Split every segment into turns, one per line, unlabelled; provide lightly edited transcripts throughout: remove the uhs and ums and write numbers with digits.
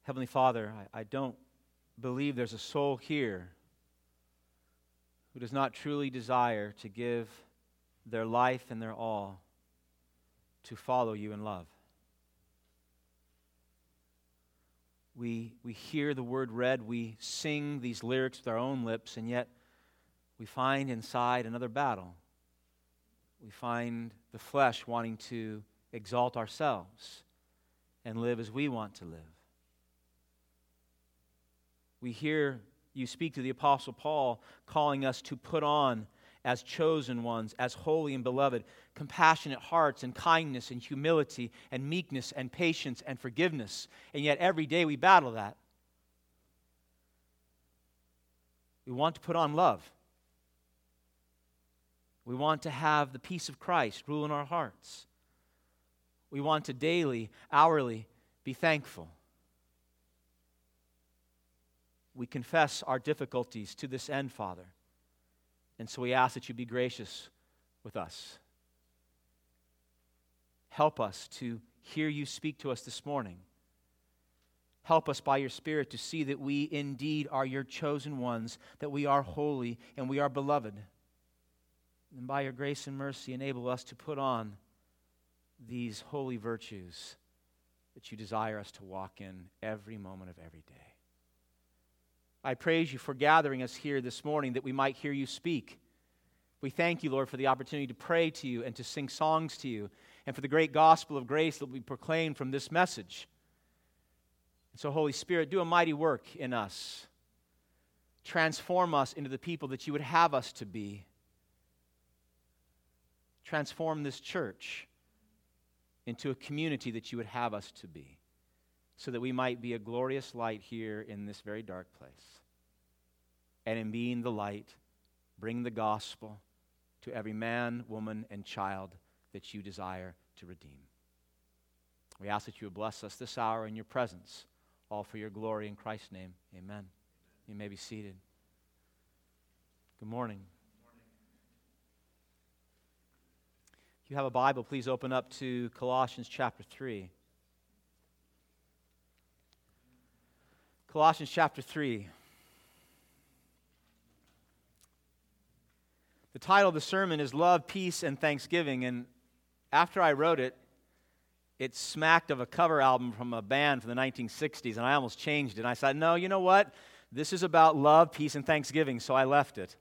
Heavenly Father, I don't believe there's a soul here who does not truly desire to give their life and their all to follow you in love. We hear the word read, we sing these lyrics with our own lips, and yet we find inside another battle. We find the flesh wanting to exalt ourselves and live as we want to live. We hear you speak to the Apostle Paul, calling us to put on as chosen ones, as holy and beloved, compassionate hearts and kindness and humility and meekness and patience and forgiveness. And yet every day we battle that. We want to put on love. We want to have the peace of Christ rule in our hearts. We want to daily, hourly be thankful. We confess our difficulties to this end, Father. And so we ask that you be gracious with us. Help us to hear you speak to us this morning. Help us by your Spirit to see that we indeed are your chosen ones, that we are holy and we are beloved. And by your grace and mercy, enable us to put on these holy virtues that you desire us to walk in every moment of every day. I praise you for gathering us here this morning that we might hear you speak. We thank you, Lord, for the opportunity to pray to you and to sing songs to you, and for the great gospel of grace that will be proclaimed from this message. And so, Holy Spirit, do a mighty work in us. Transform us into the people that you would have us to be. Transform this church into a community that you would have us to be, so that we might be a glorious light here in this very dark place. And in being the light, bring the gospel to every man, woman, and child that you desire to redeem. We ask that you would bless us this hour in your presence, all for your glory in Christ's name. Amen. You may be seated. Good morning. If you have a Bible, please open up to Colossians chapter 3. Colossians chapter 3. The title of the sermon is Love, Peace, and Thanksgiving, and after I wrote it, it smacked of a cover album from a band from the 1960s, and I almost changed it. And I said, no, you know what? This is about love, peace, and thanksgiving, so I left it.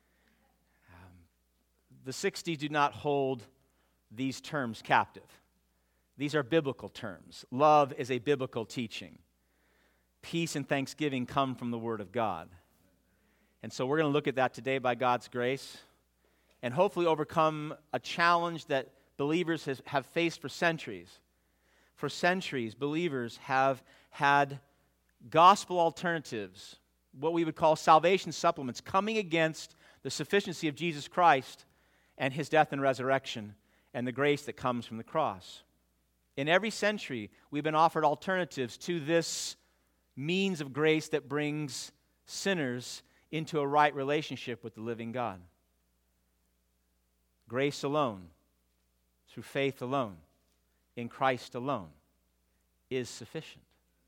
The 60s do not hold these terms captive. These are biblical terms. Love is a biblical teaching. Peace and thanksgiving come from the Word of God. And so we're going to look at that today by God's grace and hopefully overcome a challenge that believers have faced for centuries. For centuries, believers have had gospel alternatives, what we would call salvation supplements, coming against the sufficiency of Jesus Christ and his death and resurrection and the grace that comes from the cross. In every century, we've been offered alternatives to this means of grace that brings sinners into a right relationship with the living God. Grace alone, through faith alone, in Christ alone, is sufficient.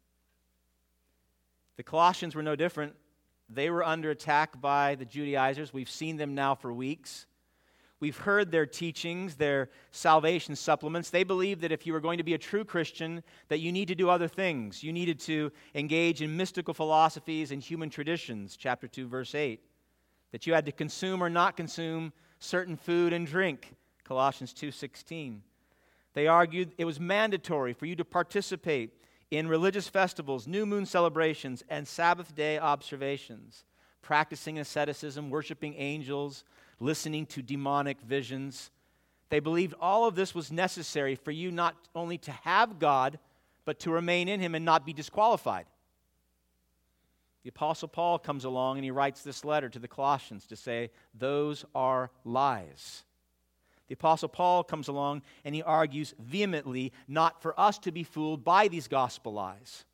The Colossians were no different. They were under attack by the Judaizers. We've seen them now for weeks. We've heard their teachings, their salvation supplements. They believed that if you were going to be a true Christian, that you need to do other things. You needed to engage in mystical philosophies and human traditions, chapter 2, verse 8. That you had to consume or not consume certain food and drink, Colossians 2:16. They argued it was mandatory for you to participate in religious festivals, new moon celebrations, and Sabbath day observations, practicing asceticism, worshiping angels, listening to demonic visions. They believed all of this was necessary for you not only to have God, but to remain in him and not be disqualified. The Apostle Paul comes along and he writes this letter to the Colossians to say, those are lies. The Apostle Paul comes along and he argues vehemently not for us to be fooled by these gospel lies.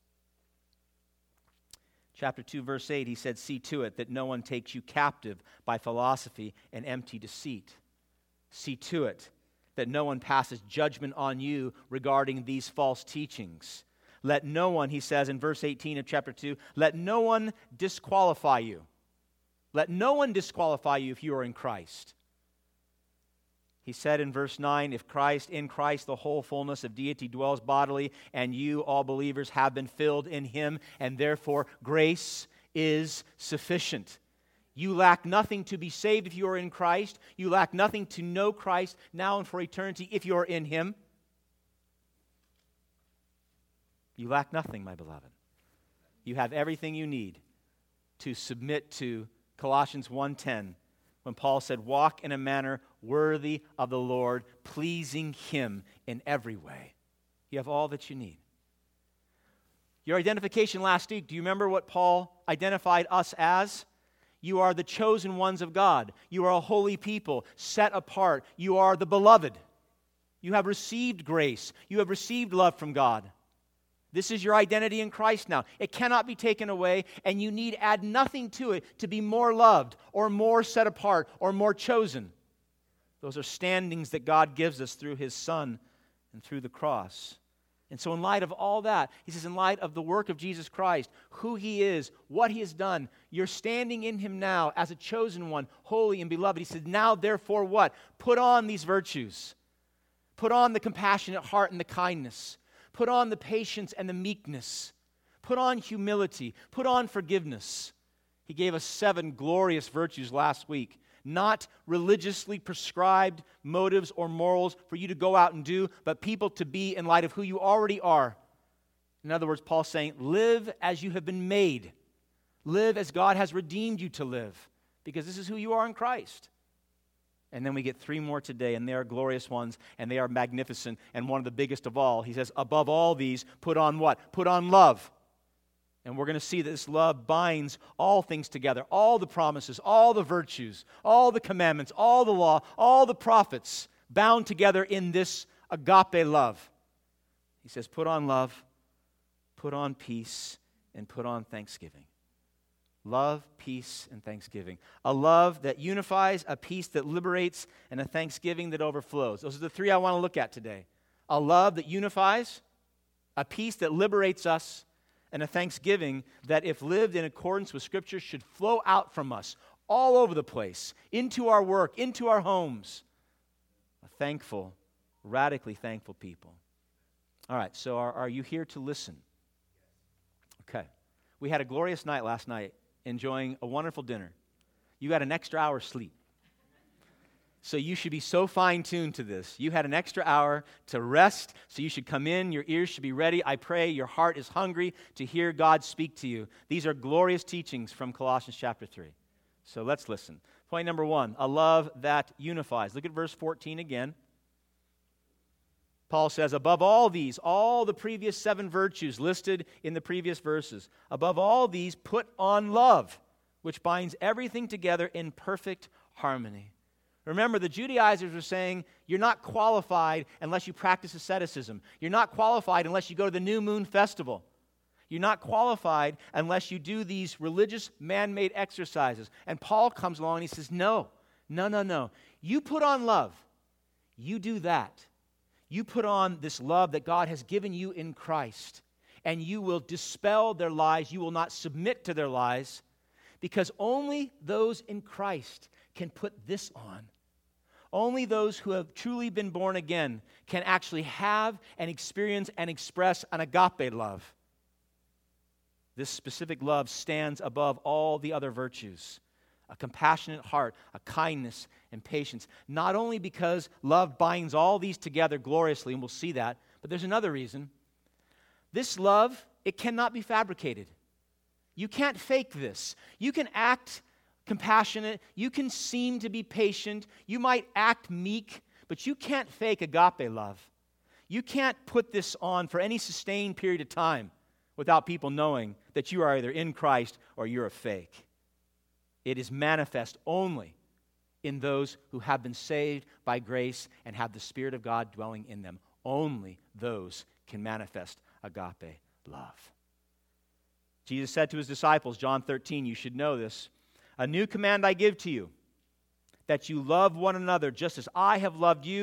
Chapter 2, verse 8, he said, see to it that no one takes you captive by philosophy and empty deceit. See to it that no one passes judgment on you regarding these false teachings. Let no one, he says in verse 18 of chapter 2, let no one disqualify you. Let no one disqualify you if you are in Christ. He said in verse 9, if in Christ the whole fullness of deity dwells bodily, and you, all believers, have been filled in him, and therefore grace is sufficient. You lack nothing to be saved if you are in Christ. You lack nothing to know Christ now and for eternity if you are in him. You lack nothing, my beloved. You have everything you need to submit to Colossians 1:10, when Paul said, walk in a manner worthy of the Lord, pleasing him in every way. You have all that you need. Your identification last week, do you remember what Paul identified us as? You are the chosen ones of God. You are a holy people, set apart. You are the beloved. You have received grace. You have received love from God. This is your identity in Christ now. It cannot be taken away, and you need add nothing to it to be more loved or more set apart or more chosen. Those are standings that God gives us through his Son and through the cross. And so in light of all that, he says, in light of the work of Jesus Christ, who he is, what he has done, you're standing in him now as a chosen one, holy and beloved. He said, now therefore what? Put on these virtues. Put on the compassionate heart and the kindness. Put on the patience and the meekness. Put on humility. Put on forgiveness. He gave us 7 glorious virtues last week. Not religiously prescribed motives or morals for you to go out and do, but people to be in light of who you already are. In other words, Paul's saying, live as you have been made. Live as God has redeemed you to live, because this is who you are in Christ. And then we get 3 more today, and they are glorious ones, and they are magnificent, and one of the biggest of all. He says, above all these, put on what? Put on love. And we're going to see that this love binds all things together, all the promises, all the virtues, all the commandments, all the law, all the prophets, bound together in this agape love. He says, put on love, put on peace, and put on thanksgiving. Love, peace, and thanksgiving. A love that unifies, a peace that liberates, and a thanksgiving that overflows. Those are the 3 I want to look at today. A love that unifies, a peace that liberates us, and a thanksgiving that, if lived in accordance with Scripture, should flow out from us all over the place, into our work, into our homes. A thankful, radically thankful people. All right, so are you here to listen? Okay. We had a glorious night last night, enjoying a wonderful dinner. You got an extra hour sleep. So you should be so fine-tuned to this. You had an extra hour to rest, so you should come in. Your ears should be ready. I pray your heart is hungry to hear God speak to you. These are glorious teachings from Colossians chapter 3. So let's listen. Point number 1, a love that unifies. Look at verse 14 again. Paul says, above all these, all the previous 7 virtues listed in the previous verses, above all these, put on love, which binds everything together in perfect harmony. Remember, the Judaizers were saying, you're not qualified unless you practice asceticism. You're not qualified unless you go to the new moon festival. You're not qualified unless you do these religious man-made exercises. And Paul comes along and he says, no. You put on love. You do that. You put on this love that God has given you in Christ, and you will dispel their lies. You will not submit to their lies, because only those in Christ can put this on. Only those who have truly been born again can actually have and experience and express an agape love. This specific love stands above all the other virtues. A compassionate heart, a kindness, and patience. Not only because love binds all these together gloriously, and we'll see that, but there's another reason. This love, it cannot be fabricated. You can't fake this. You can act compassionate. You can seem to be patient. You might act meek, but you can't fake agape love. You can't put this on for any sustained period of time without people knowing that you are either in Christ or you're a fake. It is manifest only in those who have been saved by grace and have the Spirit of God dwelling in them. Only those can manifest agape love. Jesus said to his disciples, John 13, you should know this, a new command I give to you, that you love one another just as I have loved you,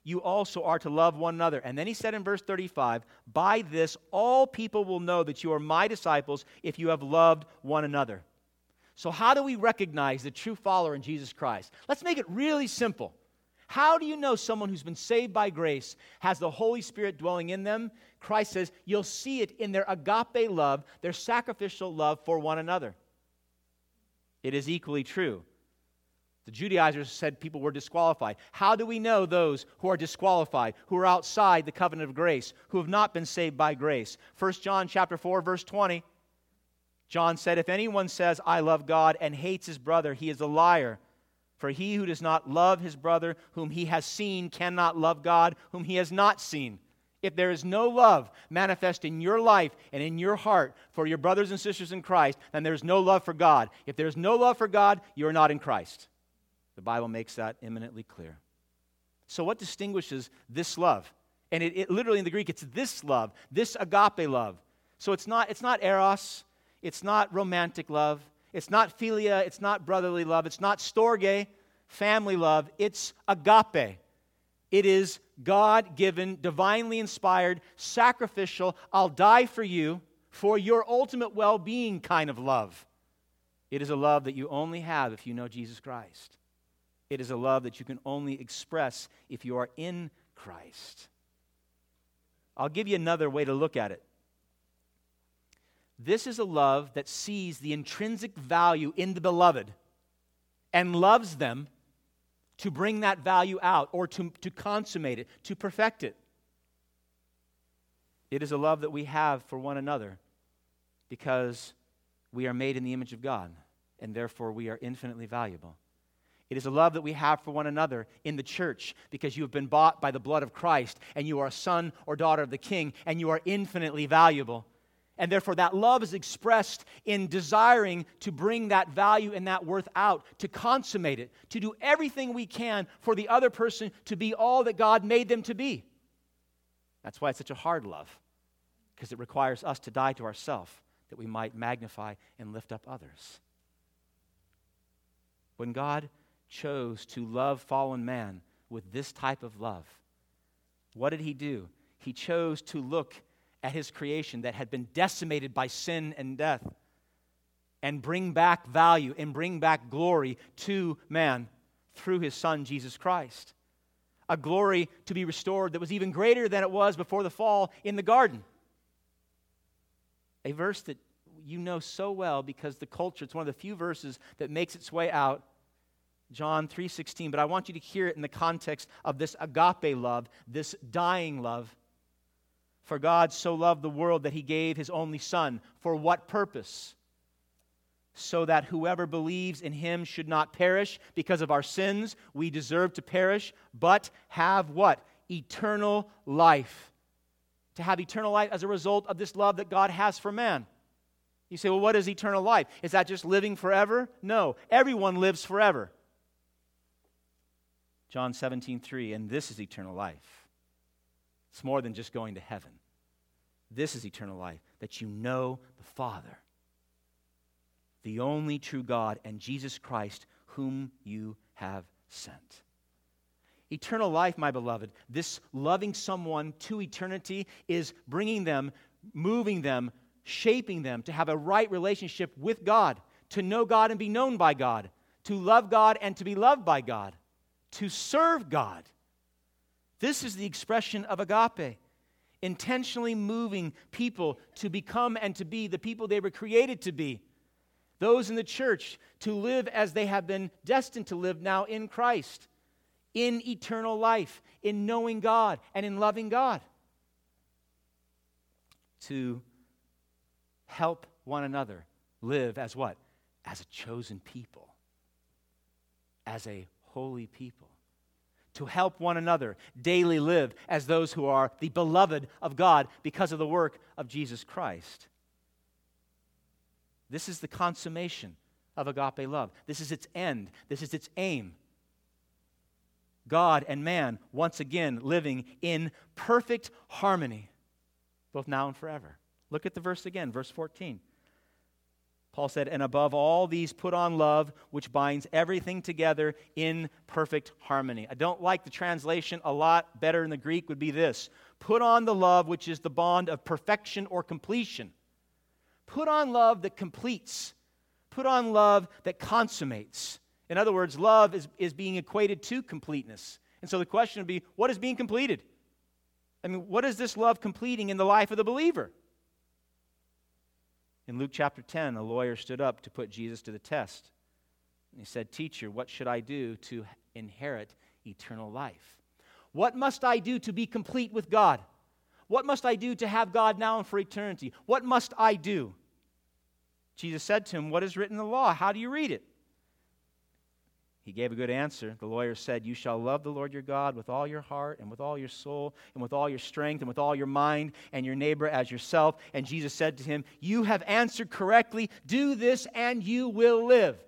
you also are to love one another. And then he said in verse 35, by this all people will know that you are my disciples if you have loved one another. So how do we recognize the true follower in Jesus Christ? Let's make it really simple. How do you know someone who's been saved by grace has the Holy Spirit dwelling in them? Christ says you'll see it in their agape love, their sacrificial love for one another. It is equally true. The Judaizers said people were disqualified. How do we know those who are disqualified, who are outside the covenant of grace, who have not been saved by grace? 1 John chapter 4, verse 20, John said, if anyone says, I love God and hates his brother, he is a liar. For he who does not love his brother whom he has seen cannot love God whom he has not seen. If there is no love manifest in your life and in your heart for your brothers and sisters in Christ, then there is no love for God. If there is no love for God, you are not in Christ. The Bible makes that eminently clear. So what distinguishes this love? And it literally in the Greek, it's this love, this agape love. So it's not eros, it's not romantic love, it's not philia, it's not brotherly love, it's not storge, family love, it's agape. It is God-given, divinely inspired, sacrificial, I'll die for you, for your ultimate well-being kind of love. It is a love that you only have if you know Jesus Christ. It is a love that you can only express if you are in Christ. I'll give you another way to look at it. This is a love that sees the intrinsic value in the beloved and loves them to bring that value out or to consummate it, to perfect it. It is a love that we have for one another because we are made in the image of God and therefore we are infinitely valuable. It is a love that we have for one another in the church because you have been bought by the blood of Christ and you are a son or daughter of the King and you are infinitely valuable. And therefore that love is expressed in desiring to bring that value and that worth out, to consummate it, to do everything we can for the other person to be all that God made them to be. That's why it's such a hard love, because it requires us to die to ourselves that we might magnify and lift up others. When God chose to love fallen man with this type of love, what did he do? He chose to look at his creation that had been decimated by sin and death and bring back value and bring back glory to man through his Son, Jesus Christ. A glory to be restored that was even greater than it was before the fall in the garden. A verse that you know so well because the culture, it's one of the few verses that makes its way out, John 3:16, but I want you to hear it in the context of this agape love, this dying love. For God so loved the world that he gave his only Son. For what purpose? So that whoever believes in him should not perish because of our sins. We deserve to perish, but have what? Eternal life. To have eternal life as a result of this love that God has for man. You say, well, what is eternal life? Is that just living forever? No, everyone lives forever. John 17:3, and this is eternal life. It's more than just going to heaven. This is eternal life, that you know the Father, the only true God, and Jesus Christ, whom you have sent. Eternal life, my beloved, this loving someone to eternity is bringing them, moving them, shaping them to have a right relationship with God, to know God and be known by God, to love God and to be loved by God, to serve God. This is the expression of agape, intentionally moving people to become and to be the people they were created to be. Those in the church to live as they have been destined to live now in Christ, in eternal life, in knowing God and in loving God. To help one another live as what? As a chosen people, as a holy people. To help one another daily live as those who are the beloved of God because of the work of Jesus Christ. This is the consummation of agape love. This is its end. This is its aim. God and man, once again, living in perfect harmony, both now and forever. Look at the verse again, verse 14. Paul said, and above all these put on love, which binds everything together in perfect harmony. I don't like the translation a lot. Better in the Greek would be this: put on the love which is the bond of perfection or completion. Put on love that completes. Put on love that consummates. In other words, love is being equated to completeness. And so the question would be, what is being completed? I mean, what is this love completing in the life of the believer? In Luke chapter 10, a lawyer stood up to put Jesus to the test. And he said, "Teacher, what should I do to inherit eternal life? What must I do to be complete with God? What must I do to have God now and for eternity? What must I do?" Jesus said to him, "What is written in the law? How do you read it?" He gave a good answer. The lawyer said, "You shall love the Lord your God with all your heart and with all your soul and with all your strength and with all your mind, and your neighbor as yourself." And Jesus said to him, "You have answered correctly. Do this and you will live."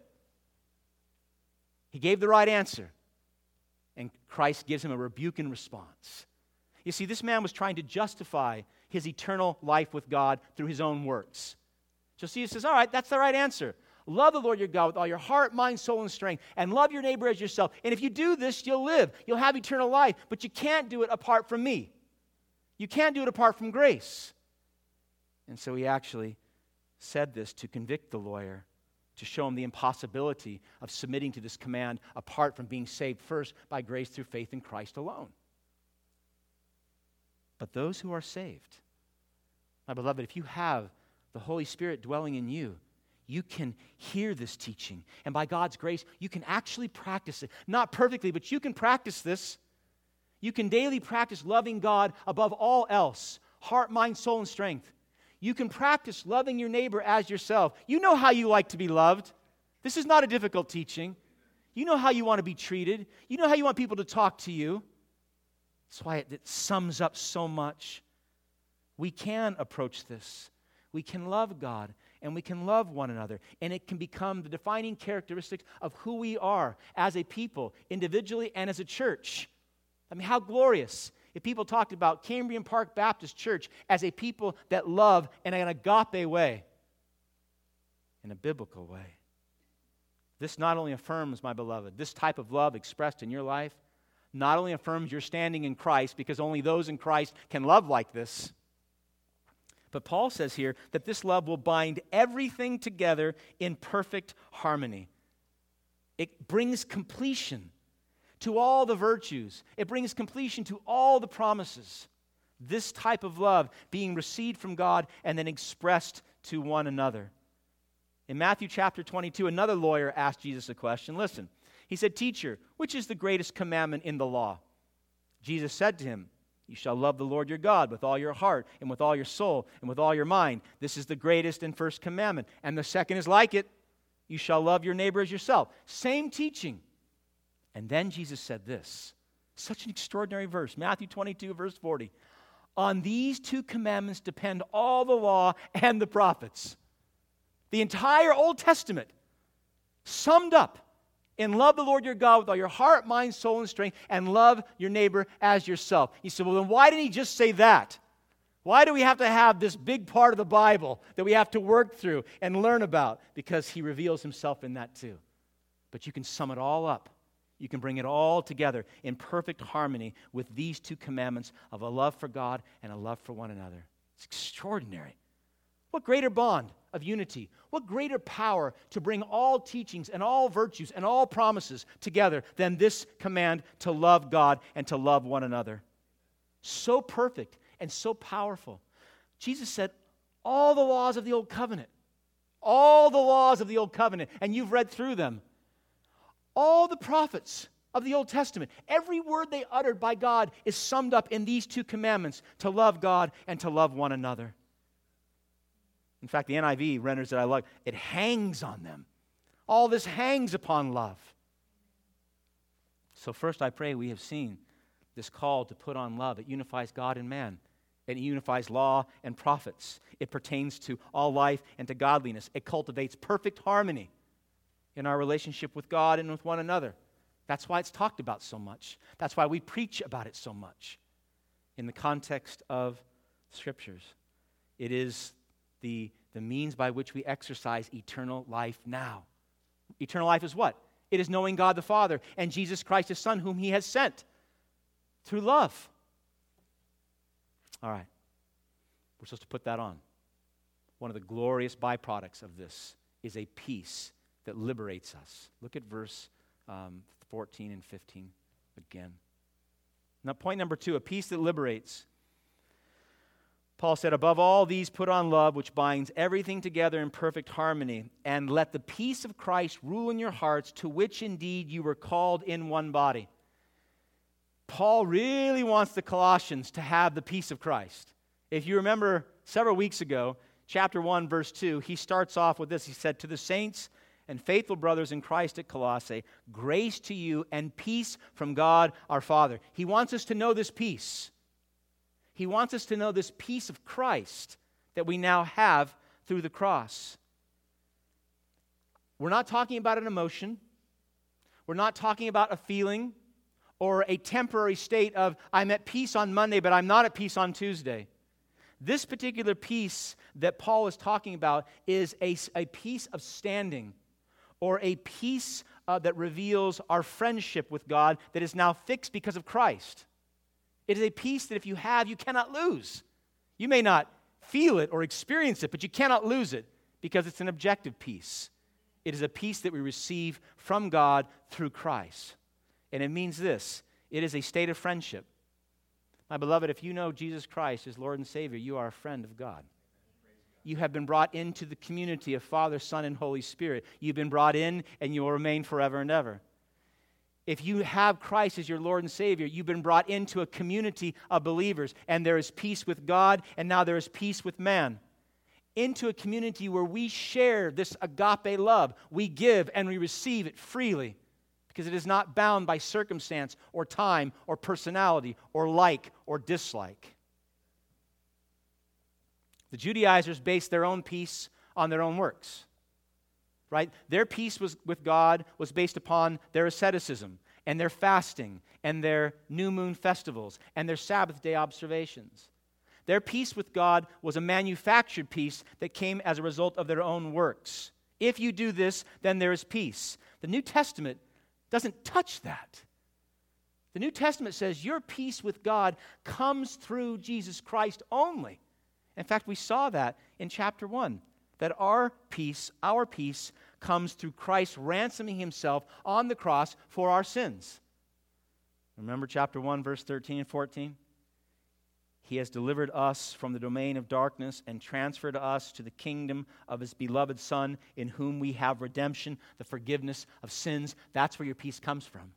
He gave the right answer. And Christ gives him a rebuke in response. You see, this man was trying to justify his eternal life with God through his own works. So Jesus says, all right, that's the right answer. Love the Lord your God with all your heart, mind, soul, and strength, and love your neighbor as yourself. And if you do this, you'll live. You'll have eternal life. But you can't do it apart from me. You can't do it apart from grace. And so he actually said this to convict the lawyer, to show him the impossibility of submitting to this command apart from being saved first by grace through faith in Christ alone. But those who are saved, my beloved, if you have the Holy Spirit dwelling in you, you can hear this teaching. And by God's grace, you can actually practice it. Not perfectly, but you can practice this. You can daily practice loving God above all else. Heart, mind, soul, and strength. You can practice loving your neighbor as yourself. You know how you like to be loved. This is not a difficult teaching. You know how you want to be treated. You know how you want people to talk to you. That's why it sums up so much. We can approach this. We can love God and we can love one another. And it can become the defining characteristics of who we are as a people, individually and as a church. I mean, how glorious if people talked about Cambrian Park Baptist Church as a people that love in an agape way, in a biblical way. This not only affirms, my beloved, this type of love expressed in your life, not only affirms your standing in Christ, because only those in Christ can love like this, but Paul says here that this love will bind everything together in perfect harmony. It brings completion to all the virtues. It brings completion to all the promises. This type of love being received from God and then expressed to one another. In Matthew chapter 22, another lawyer asked Jesus a question. Listen, he said, "Teacher, which is the greatest commandment in the law?" Jesus said to him, "You shall love the Lord your God with all your heart and with all your soul and with all your mind. This is the greatest and first commandment. And the second is like it. You shall love your neighbor as yourself." Same teaching. And then Jesus said this, such an extraordinary verse, Matthew 22, verse 40. "On these two commandments depend all the law and the prophets." The entire Old Testament summed up in love the Lord your God with all your heart, mind, soul, and strength, and love your neighbor as yourself. You say, well, then why didn't he just say that? Why do we have to have this big part of the Bible that we have to work through and learn about? Because he reveals himself in that too. But you can sum it all up. You can bring it all together in perfect harmony with these two commandments of a love for God and a love for one another. It's extraordinary. What greater bond of unity? What greater power to bring all teachings and all virtues and all promises together than this command to love God and to love one another? So perfect and so powerful. Jesus said, all the laws of the Old Covenant, all the laws of the Old Covenant, and you've read through them, all the prophets of the Old Testament, every word they uttered by God is summed up in these two commandments, to love God and to love one another. In fact, the NIV renders it, I like, it hangs on them. All this hangs upon love. So first, I pray we have seen this call to put on love. It unifies God and man. It unifies law and prophets. It pertains to all life and to godliness. It cultivates perfect harmony in our relationship with God and with one another. That's why it's talked about so much. That's why we preach about it so much in the context of Scriptures. It is the the means by which we exercise eternal life now. Eternal life is what? It is knowing God the Father and Jesus Christ, His Son, whom He has sent through love. All right. We're supposed to put that on. One of the glorious byproducts of this is a peace that liberates us. Look at verse 14 and 15 again. Now, point number 2, a peace that liberates. Paul said, above all these put on love, which binds everything together in perfect harmony, and let the peace of Christ rule in your hearts, to which indeed you were called in one body. Paul really wants the Colossians to have the peace of Christ. If you remember several weeks ago, chapter 1, verse 2, he starts off with this. He said, to the saints and faithful brothers in Christ at Colossae, grace to you and peace from God our Father. He wants us to know this peace. He wants us to know this peace of Christ that we now have through the cross. We're not talking about an emotion. We're not talking about a feeling or a temporary state of, I'm at peace on Monday, but I'm not at peace on Tuesday. This particular peace that Paul is talking about is a peace of standing, or a peace that reveals our friendship with God that is now fixed because of Christ. It is a peace that if you have, you cannot lose. You may not feel it or experience it, but you cannot lose it because it's an objective peace. It is a peace that we receive from God through Christ. And it means this: it is a state of friendship. My beloved, if you know Jesus Christ as Lord and Savior, you are a friend of God. You have been brought into the community of Father, Son, and Holy Spirit. You've been brought in, and you will remain forever and ever. If you have Christ as your Lord and Savior, you've been brought into a community of believers, and there is peace with God, and now there is peace with man. Into a community where we share this agape love. We give and we receive it freely because it is not bound by circumstance or time or personality or like or dislike. The Judaizers based their own peace on their own works. Right? Their peace with God was based upon their asceticism and their fasting and their new moon festivals and their Sabbath day observations. Their peace with God was a manufactured peace that came as a result of their own works. If you do this, then there is peace. The New Testament doesn't touch that. The New Testament says your peace with God comes through Jesus Christ only. In fact, we saw that in chapter 1. That our peace comes through Christ ransoming Himself on the cross for our sins. Remember chapter 1, verse 13 and 14? He has delivered us from the domain of darkness and transferred us to the kingdom of His beloved Son, in whom we have redemption, the forgiveness of sins. That's where your peace comes from.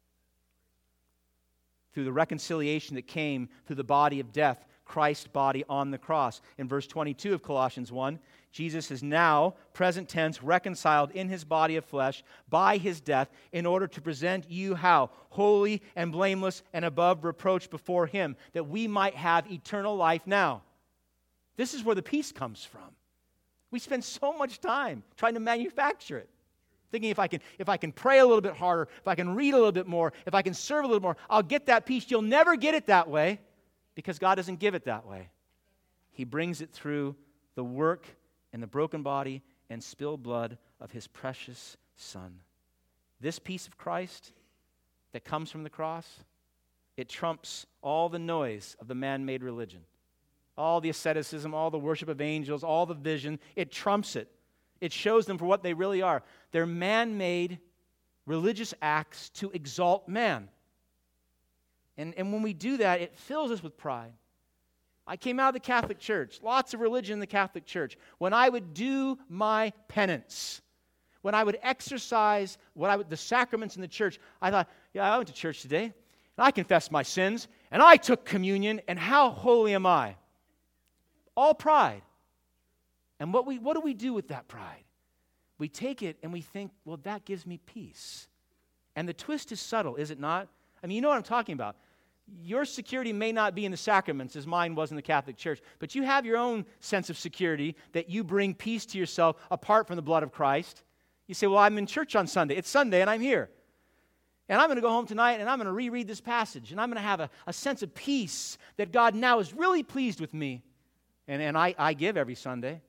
Through the reconciliation that came through the body of death, Christ's body on the cross. In verse 22 of Colossians 1, Jesus is now, present tense, reconciled in His body of flesh by His death in order to present you how? Holy and blameless and above reproach before Him, that we might have eternal life now. This is where the peace comes from. We spend so much time trying to manufacture it. Thinking if I can pray a little bit harder, if I can read a little bit more, if I can serve a little more, I'll get that peace. You'll never get it that way because God doesn't give it that way. He brings it through the work and the broken body and spilled blood of His precious Son. This peace of Christ that comes from the cross, it trumps all the noise of the man-made religion. All the asceticism, all the worship of angels, all the vision, it trumps it. It shows them for what they really are. They're man-made religious acts to exalt man. And when we do that, it fills us with pride. I came out of the Catholic Church, lots of religion in the Catholic Church. When I would do my penance, when I would exercise the sacraments in the church, I thought, yeah, I went to church today, and I confessed my sins, and I took communion, and how holy am I? All pride. And what do we do with that pride? We take it and we think, well, that gives me peace. And the twist is subtle, is it not? I mean, you know what I'm talking about. Your security may not be in the sacraments as mine was in the Catholic Church, but you have your own sense of security that you bring peace to yourself apart from the blood of Christ. You say, well, I'm in church on Sunday. It's Sunday and I'm here. And I'm going to go home tonight and I'm going to reread this passage and I'm going to have a sense of peace that God now is really pleased with me. And I give every Sunday.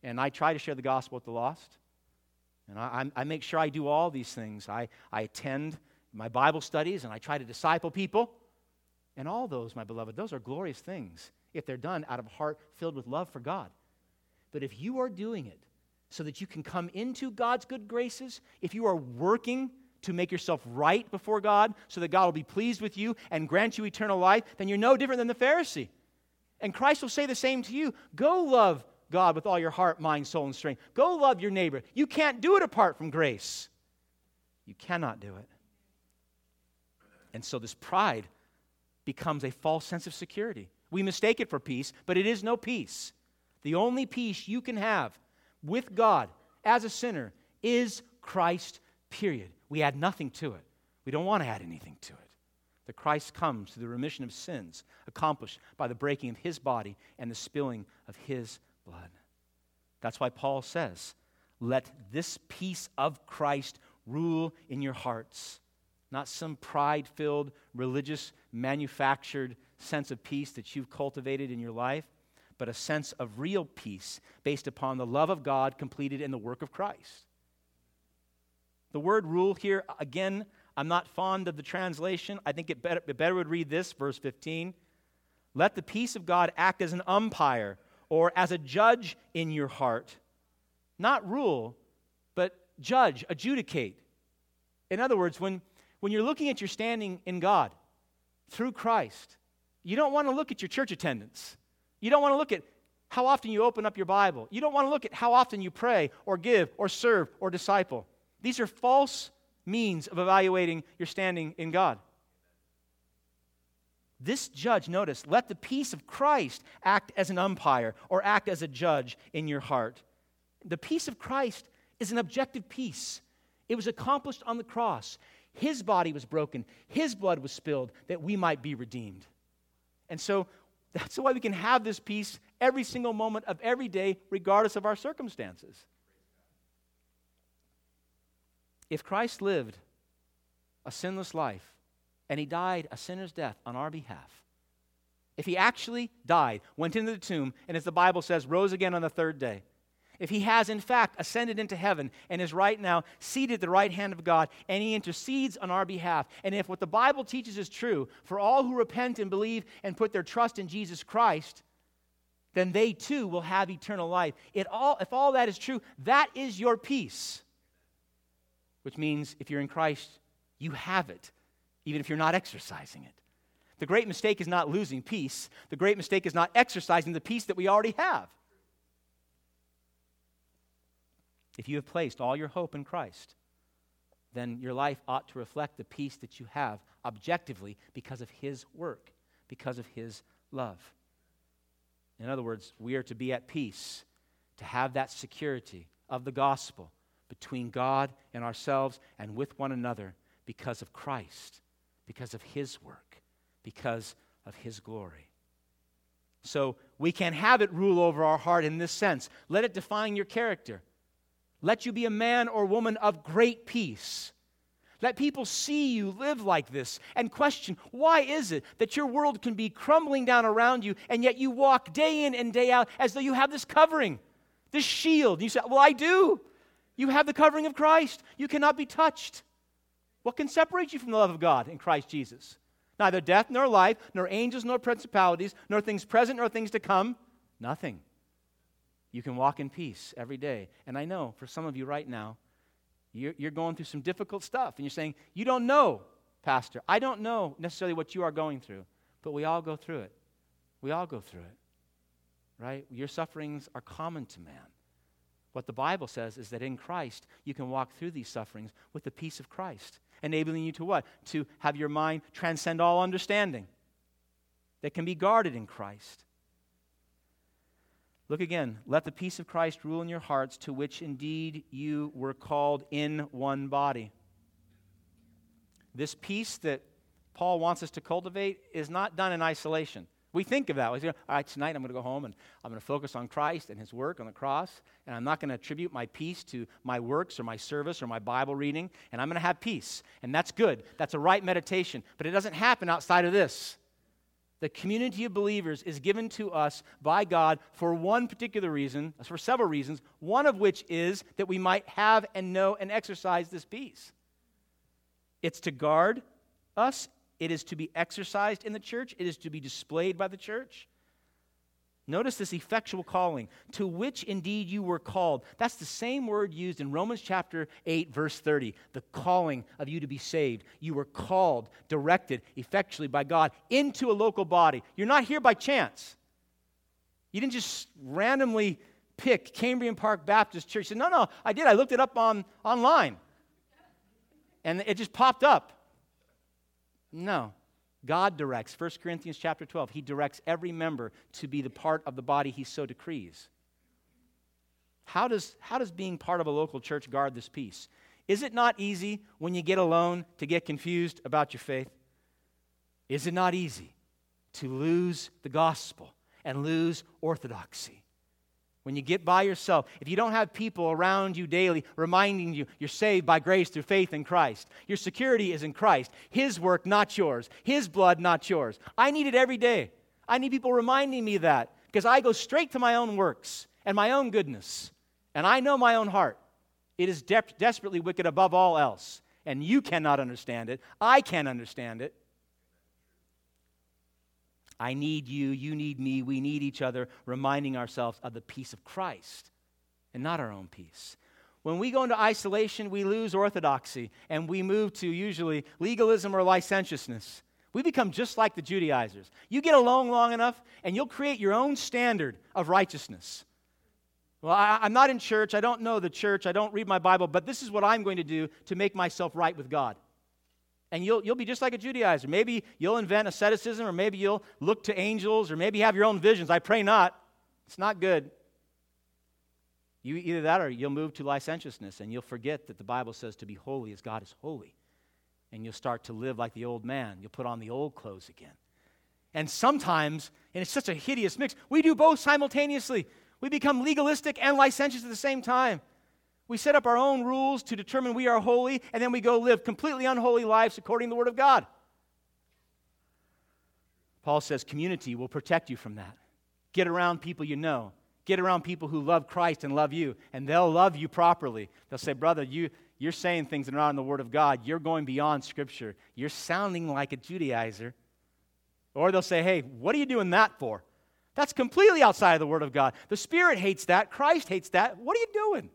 and I try to share the gospel with the lost. And I make sure I do all these things. I attend my Bible studies, and I try to disciple people. And all those, my beloved, those are glorious things if they're done out of a heart filled with love for God. But if you are doing it so that you can come into God's good graces, if you are working to make yourself right before God so that God will be pleased with you and grant you eternal life, then you're no different than the Pharisee. And Christ will say the same to you. Go love God with all your heart, mind, soul, and strength. Go love your neighbor. You can't do it apart from grace. You cannot do it. And so this pride becomes a false sense of security. We mistake it for peace, but it is no peace. The only peace you can have with God as a sinner is Christ, period. We add nothing to it. We don't want to add anything to it. The Christ comes through the remission of sins accomplished by the breaking of his body and the spilling of his blood. That's why Paul says, let this peace of Christ rule in your hearts. Not some pride-filled, religious, manufactured sense of peace that you've cultivated in your life, but a sense of real peace based upon the love of God completed in the work of Christ. The word rule here, again, I'm not fond of the translation. I think it better would read this, verse 15. Let the peace of God act as an umpire or as a judge in your heart. Not rule, but judge, adjudicate. In other words, when you're looking at your standing in God through Christ, you don't want to look at your church attendance. You don't want to look at how often you open up your Bible. You don't want to look at how often you pray or give or serve or disciple. These are false means of evaluating your standing in God. This judge, notice, let the peace of Christ act as an umpire or act as a judge in your heart. The peace of Christ is an objective peace. It was accomplished on the cross. His body was broken. His blood was spilled that we might be redeemed. And so that's why we can have this peace every single moment of every day, regardless of our circumstances. If Christ lived a sinless life and he died a sinner's death on our behalf, if he actually died, went into the tomb, and as the Bible says, rose again on the third day, if he has in fact ascended into heaven and is right now seated at the right hand of God and he intercedes on our behalf, and if what the Bible teaches is true for all who repent and believe and put their trust in Jesus Christ, then they too will have eternal life. If all that is true, that is your peace. Which means if you're in Christ, you have it, even if you're not exercising it. The great mistake is not losing peace. The great mistake is not exercising the peace that we already have. If you have placed all your hope in Christ, then your life ought to reflect the peace that you have objectively because of his work, because of his love. In other words, we are to be at peace, to have that security of the gospel between God and ourselves and with one another because of Christ, because of his work, because of his glory. So we can have it rule over our heart in this sense. Let it define your character. Let you be a man or woman of great peace. Let people see you live like this and question, why is it that your world can be crumbling down around you and yet you walk day in and day out as though you have this covering, this shield? And you say, well, I do. You have the covering of Christ. You cannot be touched. What can separate you from the love of God in Christ Jesus? Neither death nor life, nor angels nor principalities, nor things present nor things to come. Nothing. You can walk in peace every day. And I know for some of you right now, you're going through some difficult stuff. And you're saying, you don't know, Pastor. I don't know necessarily what you are going through. But we all go through it. We all go through it. Right? Your sufferings are common to man. What the Bible says is that in Christ, you can walk through these sufferings with the peace of Christ, enabling you to what? To have your mind transcend all understanding that can be guarded in Christ. Look again. Let the peace of Christ rule in your hearts, to which indeed you were called in one body. This peace that Paul wants us to cultivate is not done in isolation. We think of that. We say, all right, tonight I'm going to go home and I'm going to focus on Christ and his work on the cross, and I'm not going to attribute my peace to my works or my service or my Bible reading, and I'm going to have peace. And that's good. That's a right meditation. But it doesn't happen outside of this. The community of believers is given to us by God for one particular reason, for several reasons, one of which is that we might have and know and exercise this peace. It's to guard us. It is to be exercised in the church. It is to be displayed by the church. Notice this effectual calling, to which indeed you were called. That's the same word used in Romans chapter 8, verse 30, the calling of you to be saved. You were called, directed effectually by God into a local body. You're not here by chance. You didn't just randomly pick Cambrian Park Baptist Church. You said, no, I did. I looked it up online. And it just popped up. No. God directs. 1 Corinthians chapter 12, He directs every member to be the part of the body He so decrees. How does being part of a local church guard this peace? Is it not easy when you get alone to get confused about your faith? Is it not easy to lose the gospel and lose orthodoxy? When you get by yourself, if you don't have people around you daily reminding you you're saved by grace through faith in Christ, your security is in Christ, His work, not yours, His blood, not yours. I need it every day. I need people reminding me that because I go straight to my own works and my own goodness, and I know my own heart. It is desperately wicked above all else, and you cannot understand it. I can't understand it. I need you, you need me, we need each other, reminding ourselves of the peace of Christ and not our own peace. When we go into isolation, we lose orthodoxy and we move to usually legalism or licentiousness. We become just like the Judaizers. You get alone long enough and you'll create your own standard of righteousness. Well, I'm not in church, I don't know the church, I don't read my Bible, but this is what I'm going to do to make myself right with God. And you'll be just like a Judaizer. Maybe you'll invent asceticism, or maybe you'll look to angels, or maybe have your own visions. I pray not. It's not good. You either that or you'll move to licentiousness, and you'll forget that the Bible says to be holy as God is holy. And you'll start to live like the old man. You'll put on the old clothes again. And sometimes, and it's such a hideous mix, we do both simultaneously. We become legalistic and licentious at the same time. We set up our own rules to determine we are holy, and then we go live completely unholy lives according to the Word of God. Paul says community will protect you from that. Get around people you know. Get around people who love Christ and love you, and they'll love you properly. They'll say, brother, you're saying things that are not in the Word of God. You're going beyond Scripture. You're sounding like a Judaizer. Or they'll say, hey, what are you doing that for? That's completely outside of the Word of God. The Spirit hates that. Christ hates that. What are you doing?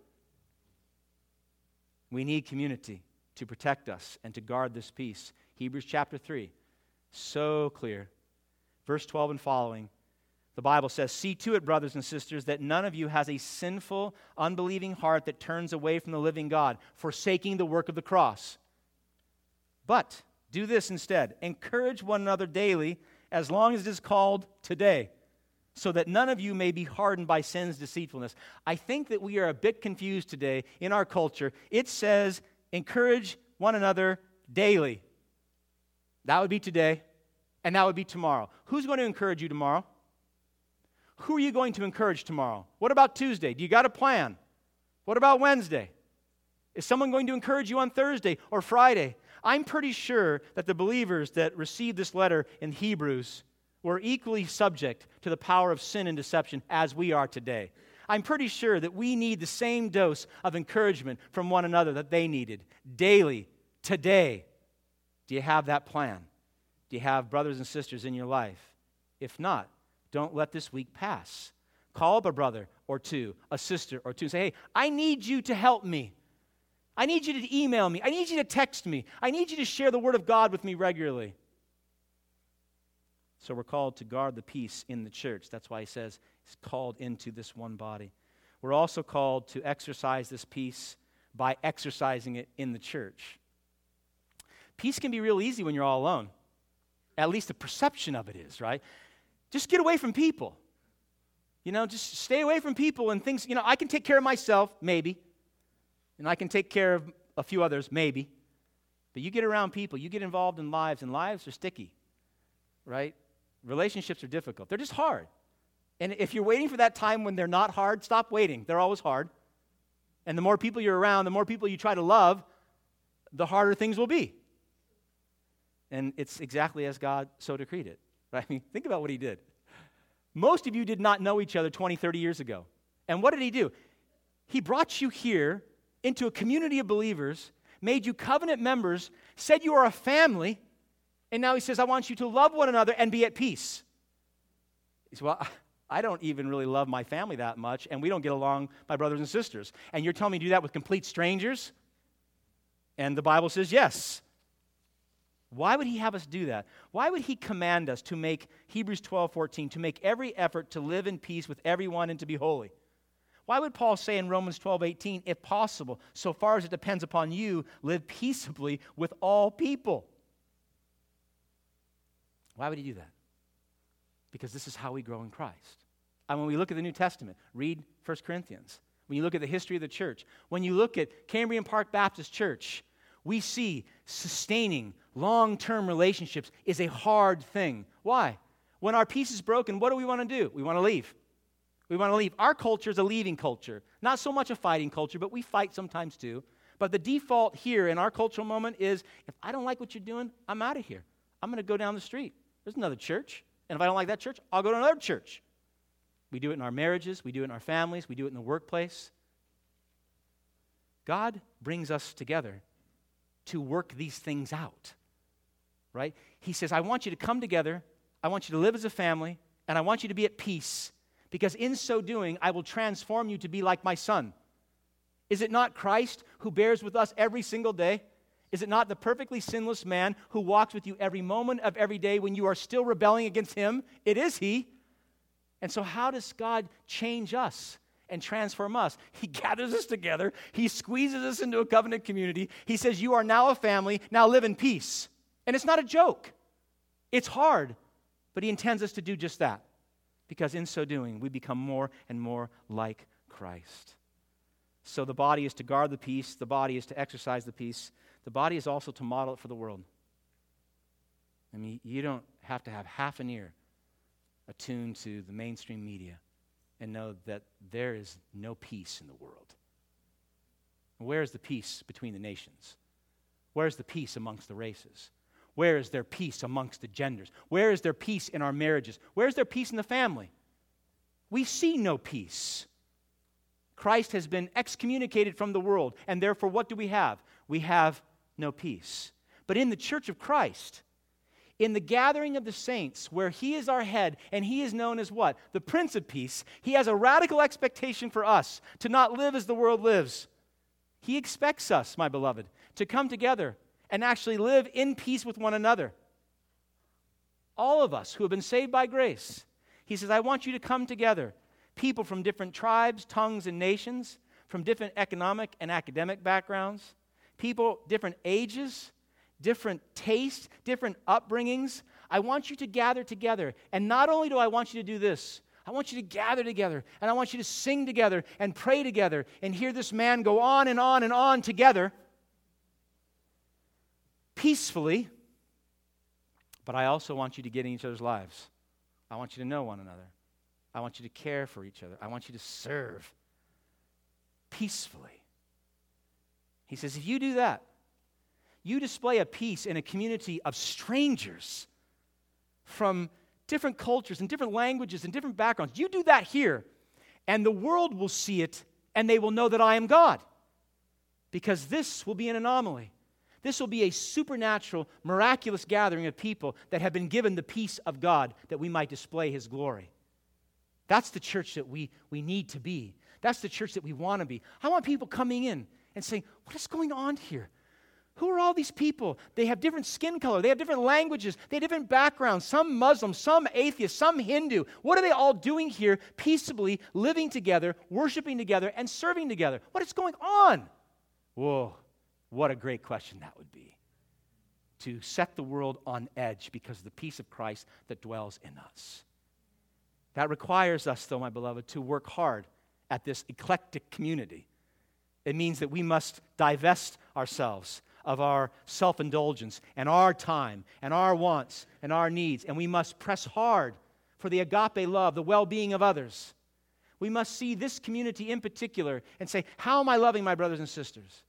We need community to protect us and to guard this peace. Hebrews chapter 3, so clear. Verse 12 and following, the Bible says, see to it, brothers and sisters, that none of you has a sinful, unbelieving heart that turns away from the living God, forsaking the work of the cross. But do this instead, encourage one another daily, as long as it is called today, so that none of you may be hardened by sin's deceitfulness. I think that we are a bit confused today in our culture. It says, encourage one another daily. That would be today, and that would be tomorrow. Who's going to encourage you tomorrow? Who are you going to encourage tomorrow? What about Tuesday? Do you got a plan? What about Wednesday? Is someone going to encourage you on Thursday or Friday? I'm pretty sure that the believers that received this letter in Hebrews were equally subject to the power of sin and deception as we are today. I'm pretty sure that we need the same dose of encouragement from one another that they needed daily, today. Do you have that plan? Do you have brothers and sisters in your life? If not, don't let this week pass. Call up a brother or two, a sister or two, and say, hey, I need you to help me. I need you to email me. I need you to text me. I need you to share the Word of God with me regularly. So we're called to guard the peace in the church. That's why he says he's called into this one body. We're also called to exercise this peace by exercising it in the church. Peace can be real easy when you're all alone. At least the perception of it is, right? Just get away from people. Just stay away from people and things. I can take care of myself, maybe. And I can take care of a few others, maybe. But you get around people, you get involved in lives, and lives are sticky, right? Relationships are difficult. They're just hard. And if you're waiting for that time when they're not hard, stop waiting. They're always hard. And the more people you're around, the more people you try to love, the harder things will be. And it's exactly as God so decreed it. Right? I mean, think about what he did. Most of you did not know each other 20, 30 years ago. And what did he do? He brought you here into a community of believers, made you covenant members, said you are a family, and now he says, I want you to love one another and be at peace. He said, well, I don't even really love my family that much, and we don't get along, my brothers and sisters. And you're telling me to do that with complete strangers? And the Bible says yes. Why would he have us do that? Why would he command us to make, Hebrews 12:14, to make every effort to live in peace with everyone and to be holy? Why would Paul say in Romans 12:18, if possible, so far as it depends upon you, live peaceably with all people? Why would he do that? Because this is how we grow in Christ. And when we look at the New Testament, read 1 Corinthians. When you look at the history of the church, when you look at Cambrian Park Baptist Church, we see sustaining long-term relationships is a hard thing. Why? When our peace is broken, what do we want to do? We want to leave. We want to leave. Our culture is a leaving culture. Not so much a fighting culture, but we fight sometimes too. But the default here in our cultural moment is, if I don't like what you're doing, I'm out of here. I'm going to go down the street. There's another church. And if I don't like that church, I'll go to another church. We do it in our marriages. We do it in our families. We do it in the workplace. God brings us together to work these things out, right? He says, I want you to come together. I want you to live as a family, and I want you to be at peace, because in so doing, I will transform you to be like my Son. Is it not Christ who bears with us every single day? Is it not the perfectly sinless man who walks with you every moment of every day when you are still rebelling against him? It is he. And so how does God change us and transform us? He gathers us together. He squeezes us into a covenant community. He says, you are now a family. Now live in peace. And it's not a joke. It's hard. But he intends us to do just that. Because in so doing, we become more and more like Christ. So the body is to guard the peace. The body is to exercise the peace. The body is also to model it for the world. I mean, you don't have to have half an ear attuned to the mainstream media and know that there is no peace in the world. Where is the peace between the nations? Where is the peace amongst the races? Where is there peace amongst the genders? Where is there peace in our marriages? Where is there peace in the family? We see no peace. Christ has been excommunicated from the world, and therefore what do we have? We have no peace. But in the church of Christ, in the gathering of the saints, where he is our head, and he is known as what? The Prince of Peace. He has a radical expectation for us to not live as the world lives. He expects us, my beloved, to come together and actually live in peace with one another. All of us who have been saved by grace. He says, I want you to come together. People from different tribes, tongues, and nations, from different economic and academic backgrounds, people different ages, different tastes, different upbringings. I want you to gather together. And not only do I want you to do this, I want you to gather together, and I want you to sing together and pray together and hear this man go on and on and on together peacefully. But I also want you to get in each other's lives. I want you to know one another. I want you to care for each other. I want you to serve peacefully. He says, if you do that, you display a peace in a community of strangers from different cultures and different languages and different backgrounds. You do that here, and the world will see it, and they will know that I am God. Because this will be an anomaly. This will be a supernatural, miraculous gathering of people that have been given the peace of God that we might display his glory. That's the church that we need to be. That's the church that we want to be. I want people coming in and saying, what is going on here? Who are all these people? They have different skin color. They have different languages. They have different backgrounds. Some Muslim, some atheist, some Hindu. What are they all doing here peaceably, living together, worshiping together, and serving together? What is going on? Whoa, what a great question that would be. To set the world on edge because of the peace of Christ that dwells in us. That requires us, though, my beloved, to work hard at this eclectic community. It means that we must divest ourselves of our self-indulgence and our time and our wants and our needs, and we must press hard for the agape love, the well-being of others. We must see this community in particular and say, how am I loving my brothers and sisters?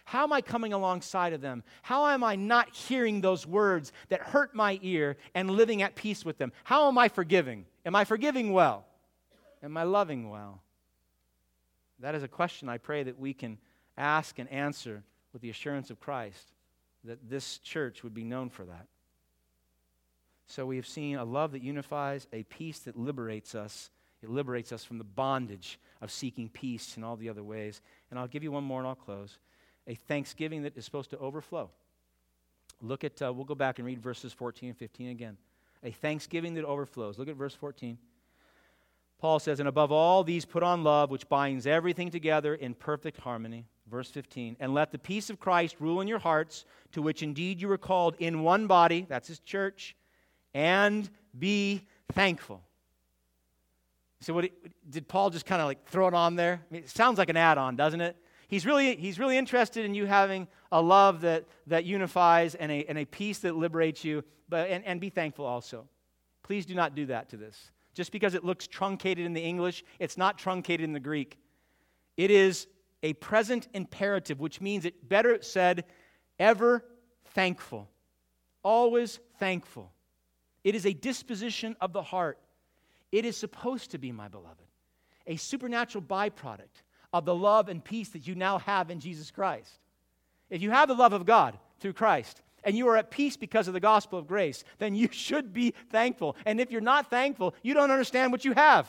How am I coming alongside of them? How am I not hearing those words that hurt my ear and living at peace with them? How am I forgiving? Am I forgiving well? Am I loving well? That is a question I pray that we can ask and answer with the assurance of Christ, that this church would be known for that. So we have seen a love that unifies, a peace that liberates us. It liberates us from the bondage of seeking peace in all the other ways. And I'll give you one more and I'll close. A thanksgiving that is supposed to overflow. Look at, we'll go back and read verses 14 and 15 again. A thanksgiving that overflows. Look at verse 14. Paul says, and above all these put on love, which binds everything together in perfect harmony. Verse 15, and let the peace of Christ rule in your hearts, to which indeed you were called in one body, that's his church, and be thankful. So did Paul just kind of like throw it on there? I mean, it sounds like an add-on, doesn't it? He's really interested in you having a love that unifies and a peace that liberates you, and be thankful also. Please do not do that to this. Just because it looks truncated in the English, it's not truncated in the Greek. It is a present imperative, which means it better said, ever thankful. Always thankful. It is a disposition of the heart. It is supposed to be, my beloved, a supernatural byproduct of the love and peace that you now have in Jesus Christ. If you have the love of God through Christ, and you are at peace because of the gospel of grace, then you should be thankful. And if you're not thankful, you don't understand what you have.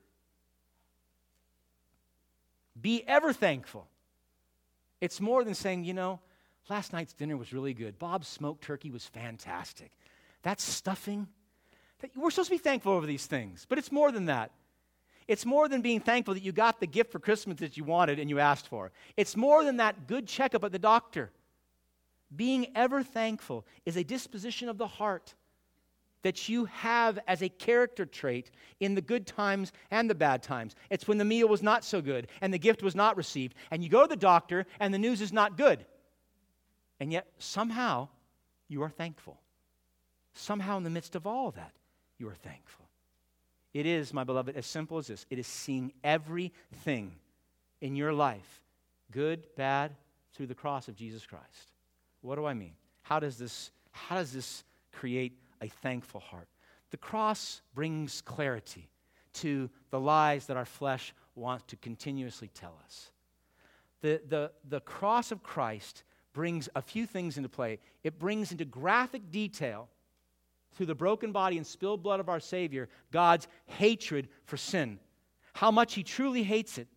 Be ever thankful. It's more than saying, last night's dinner was really good. Bob's smoked turkey was fantastic. That stuffing, we're supposed to be thankful over these things. But it's more than that. It's more than being thankful that you got the gift for Christmas that you wanted and you asked for. It's more than that good checkup at the doctor. Being ever thankful is a disposition of the heart that you have as a character trait in the good times and the bad times. It's when the meal was not so good and the gift was not received, and you go to the doctor and the news is not good. And yet somehow you are thankful. Somehow in the midst of all that, you are thankful. It is, my beloved, as simple as this. It is seeing everything in your life, good, bad, through the cross of Jesus Christ. What do I mean? How does this create a thankful heart? The cross brings clarity to the lies that our flesh wants to continuously tell us. The cross of Christ brings a few things into play. It brings into graphic detail, through the broken body and spilled blood of our Savior, God's hatred for sin. How much He truly hates it.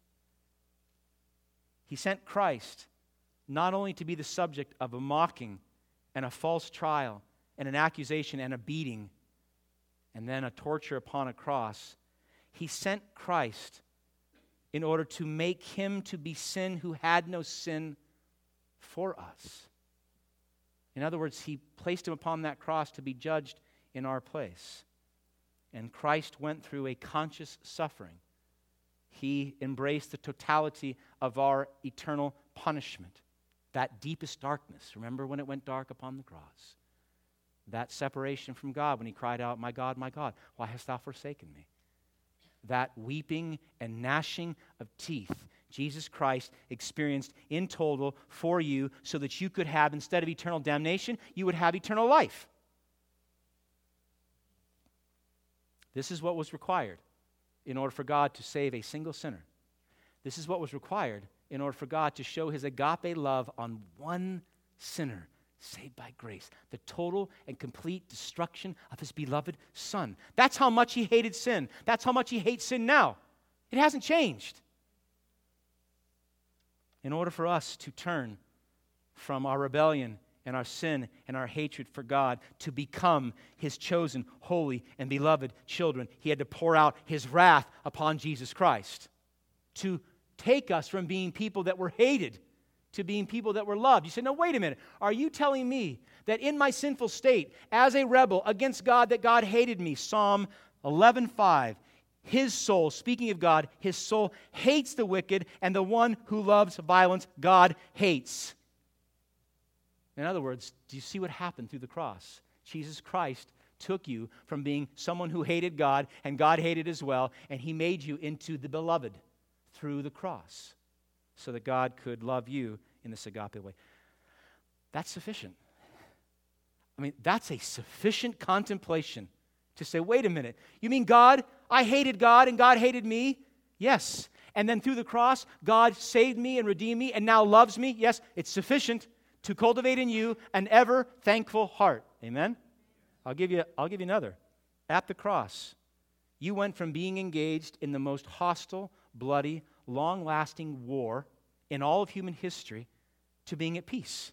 He sent Christ not only to be the subject of a mocking and a false trial and an accusation and a beating and then a torture upon a cross. He sent Christ in order to make Him to be sin who had no sin for us. In other words, He placed Him upon that cross to be judged in our place. And Christ went through a conscious suffering. He embraced the totality of our eternal punishment. That deepest darkness. Remember when it went dark upon the cross? That separation from God when He cried out, my God, why hast thou forsaken me? That weeping and gnashing of teeth Jesus Christ experienced in total for you so that you could have, instead of eternal damnation, you would have eternal life. This is what was required in order for God to save a single sinner. This is what was required in order for God to show His agape love on one sinner saved by grace. The total and complete destruction of His beloved Son. That's how much He hated sin. That's how much He hates sin now. It hasn't changed. In order for us to turn from our rebellion and our sin and our hatred for God to become His chosen, holy, and beloved children, He had to pour out His wrath upon Jesus Christ to take us from being people that were hated to being people that were loved. You say, no, wait a minute. Are you telling me that in my sinful state, as a rebel against God, that God hated me? Psalm 11:5. His soul, speaking of God, His soul hates the wicked, and the one who loves violence, God hates. In other words, do you see what happened through the cross? Jesus Christ took you from being someone who hated God, and God hated as well, and He made you into the beloved through the cross, so that God could love you in this agape way. That's sufficient. I mean, that's a sufficient contemplation to say, wait a minute, you mean God, I hated God and God hated me? Yes. And then through the cross, God saved me and redeemed me and now loves me? Yes, it's sufficient to cultivate in you an ever thankful heart. Amen? I'll give you another. At the cross, you went from being engaged in the most hostile, bloody, long-lasting war in all of human history to being at peace.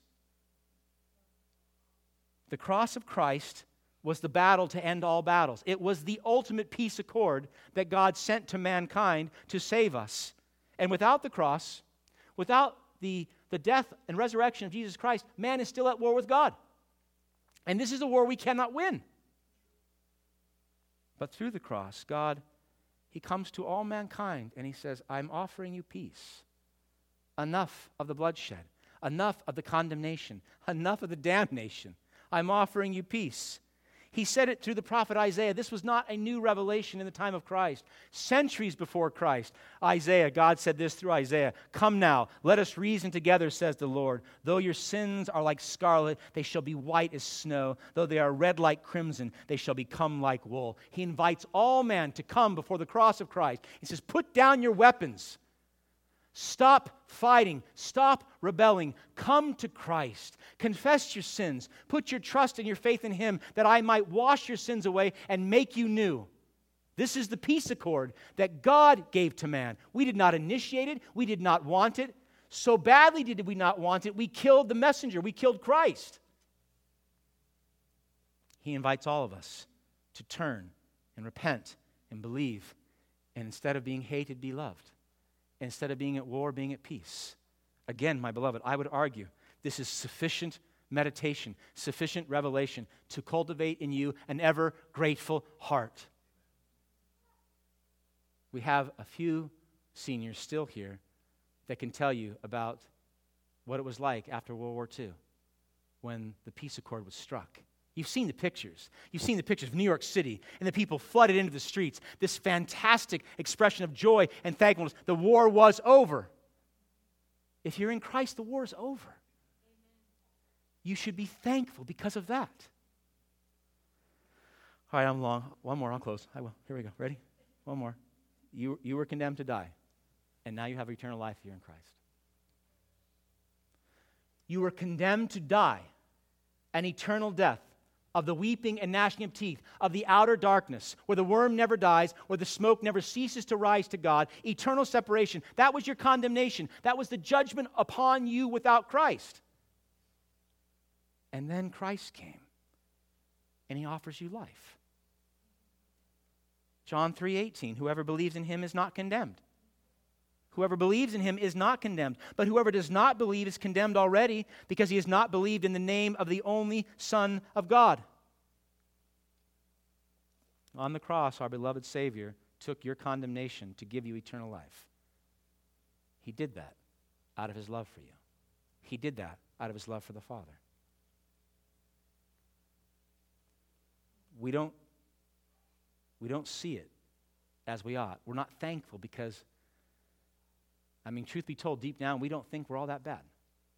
The cross of Christ was the battle to end all battles. It was the ultimate peace accord that God sent to mankind to save us. And without the cross, without the death and resurrection of Jesus Christ, man is still at war with God. And this is a war we cannot win. But through the cross, God, He comes to all mankind and He says, I'm offering you peace. Enough of the bloodshed. Enough of the condemnation. Enough of the damnation. I'm offering you peace. He said it through the prophet Isaiah. This was not a new revelation in the time of Christ. Centuries before Christ, God said this through Isaiah, come now, let us reason together, says the Lord. Though your sins are like scarlet, they shall be white as snow. Though they are red like crimson, they shall become like wool. He invites all men to come before the cross of Christ. He says, put down your weapons. Stop fighting. Stop rebelling. Come to Christ. Confess your sins. Put your trust and your faith in Him that I might wash your sins away and make you new. This is the peace accord that God gave to man. We did not initiate it. We did not want it. So badly did we not want it, we killed the messenger. We killed Christ. He invites all of us to turn and repent and believe. And instead of being hated, be loved. Instead of being at war, being at peace. Again, my beloved, I would argue this is sufficient meditation, sufficient revelation to cultivate in you an ever grateful heart. We have a few seniors still here that can tell you about what it was like after World War II when the peace accord was struck. You've seen the pictures. You've seen the pictures of New York City and the people flooded into the streets. This fantastic expression of joy and thankfulness. The war was over. If you're in Christ, the war is over. You should be thankful because of that. All right, I'm long. One more, I'll close. I will. Here we go. Ready? One more. You were condemned to die, and now you have eternal life here in Christ. You were condemned to die, an eternal death, of the weeping and gnashing of teeth, of the outer darkness, where the worm never dies, where the smoke never ceases to rise to God, eternal separation. That was your condemnation. That was the judgment upon you without Christ. And then Christ came, and He offers you life. John 3:18, whoever believes in Him is not condemned. Whoever believes in Him is not condemned. But whoever does not believe is condemned already because he has not believed in the name of the only Son of God. On the cross, our beloved Savior took your condemnation to give you eternal life. He did that out of His love for you. He did that out of His love for the Father. We don't see it as we ought. We're not thankful because, truth be told, deep down, we don't think we're all that bad.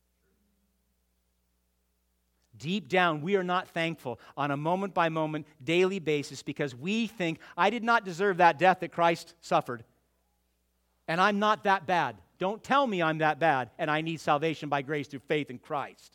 Deep down, we are not thankful on a moment-by-moment, daily basis because we think, I did not deserve that death that Christ suffered, and I'm not that bad. Don't tell me I'm that bad, and I need salvation by grace through faith in Christ.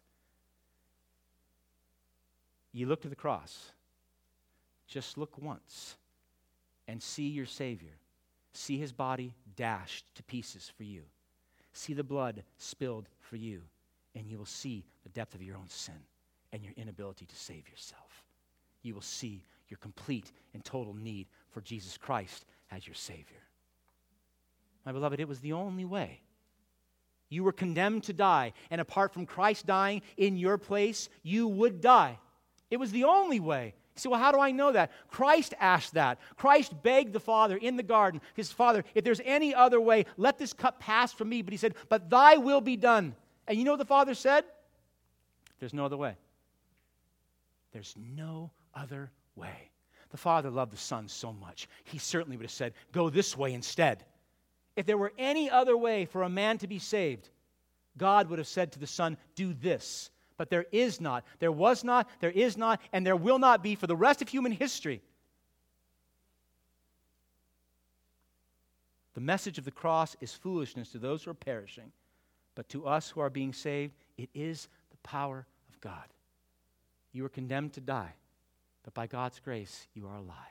You look to the cross. Just look once and see your Savior. See His body dashed to pieces for you. See the blood spilled for you, and you will see the depth of your own sin and your inability to save yourself. You will see your complete and total need for Jesus Christ as your Savior. My beloved, it was the only way. You were condemned to die, and apart from Christ dying in your place, you would die. It was the only way. You say, well, how do I know that? Christ asked that. Christ begged the Father in the garden, His Father, if there's any other way, let this cup pass from me. But He said, but thy will be done. And you know what the Father said? There's no other way. There's no other way. The Father loved the Son so much, He certainly would have said, go this way instead. If there were any other way for a man to be saved, God would have said to the Son, do this. But there is not, there was not, there is not, and there will not be for the rest of human history. The message of the cross is foolishness to those who are perishing, but to us who are being saved, it is the power of God. You are condemned to die, but by God's grace, you are alive.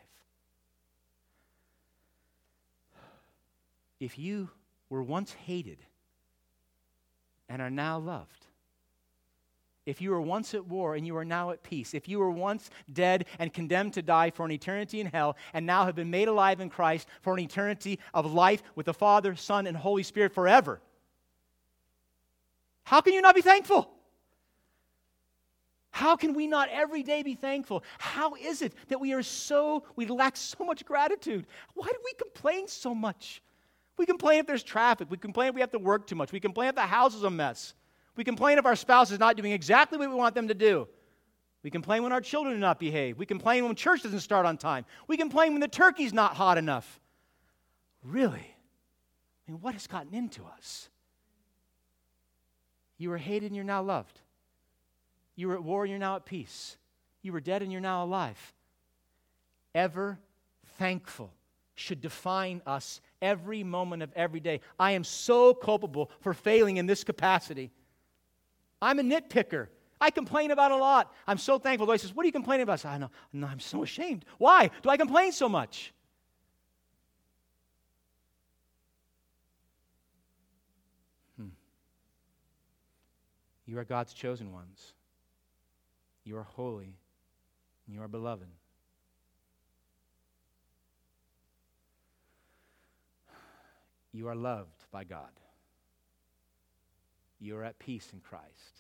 If you were once hated and are now loved, if you were once at war and you are now at peace, if you were once dead and condemned to die for an eternity in hell and now have been made alive in Christ for an eternity of life with the Father, Son, and Holy Spirit forever, how can you not be thankful? How can we not every day be thankful? How is it that we lack so much gratitude? Why do we complain so much? We complain if there's traffic. We complain if we have to work too much. We complain if the house is a mess. We complain if our spouse is not doing exactly what we want them to do. We complain when our children do not behave. We complain when church doesn't start on time. We complain when the turkey's not hot enough. Really? I mean, what has gotten into us? You were hated and you're now loved. You were at war and you're now at peace. You were dead and you're now alive. Ever thankful should define us every moment of every day. I am so culpable for failing in this capacity. I'm a nitpicker. I complain about a lot. I'm so thankful. The Lord says, what are you complaining about? I say, I know, no, I'm so ashamed. Why do I complain so much? You are God's chosen ones. You are holy. And you are beloved. You are loved by God. You are at peace in Christ.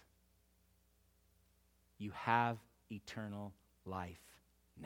You have eternal life now.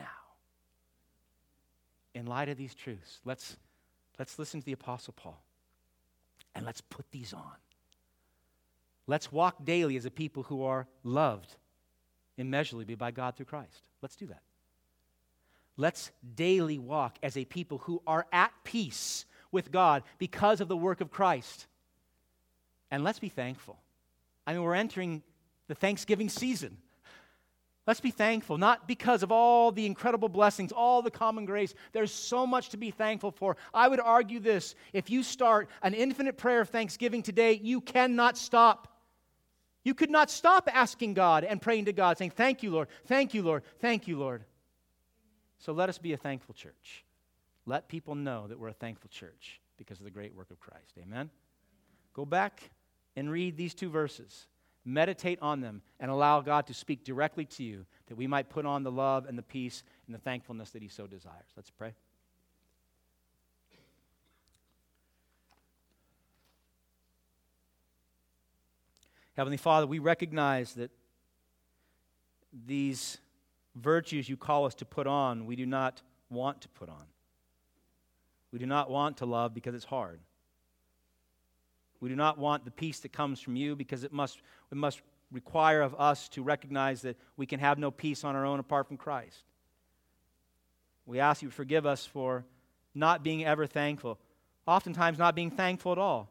In light of these truths, let's listen to the Apostle Paul and let's put these on. Let's walk daily as a people who are loved immeasurably by God through Christ. Let's do that. Let's daily walk as a people who are at peace with God because of the work of Christ. And let's be thankful. I mean, we're entering the Thanksgiving season. Let's be thankful, not because of all the incredible blessings, all the common grace. There's so much to be thankful for. I would argue this: if you start an infinite prayer of thanksgiving today, you cannot stop. You could not stop asking God and praying to God, saying, thank you, Lord, thank you, Lord, thank you, Lord. So let us be a thankful church. Let people know that we're a thankful church because of the great work of Christ. Amen? Go back and read these 2 verses. Meditate on them and allow God to speak directly to you that we might put on the love and the peace and the thankfulness that He so desires. Let's pray. Heavenly Father, we recognize that these virtues you call us to put on, we do not want to put on. We do not want to love because it's hard. We do not want the peace that comes from you because it must require of us to recognize that we can have no peace on our own apart from Christ. We ask you to forgive us for not being ever thankful, oftentimes not being thankful at all.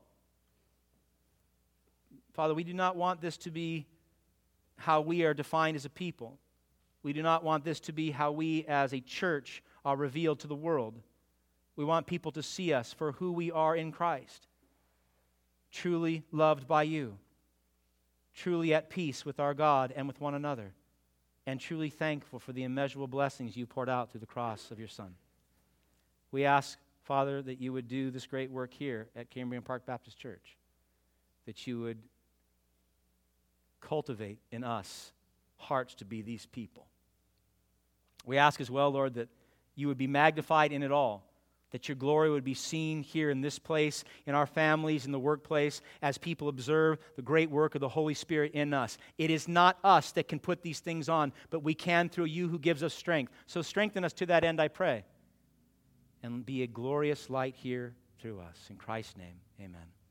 Father, we do not want this to be how we are defined as a people. We do not want this to be how we as a church are revealed to the world. We want people to see us for who we are in Christ. Truly loved by you. Truly at peace with our God and with one another. And truly thankful for the immeasurable blessings you poured out through the cross of your Son. We ask, Father, that you would do this great work here at Cambrian Park Baptist Church. That you would cultivate in us hearts to be these people. We ask as well, Lord, that you would be magnified in it all, that your glory would be seen here in this place, in our families, in the workplace, as people observe the great work of the Holy Spirit in us. It is not us that can put these things on, but we can through you who gives us strength. So strengthen us to that end, I pray, and be a glorious light here through us. In Christ's name, amen.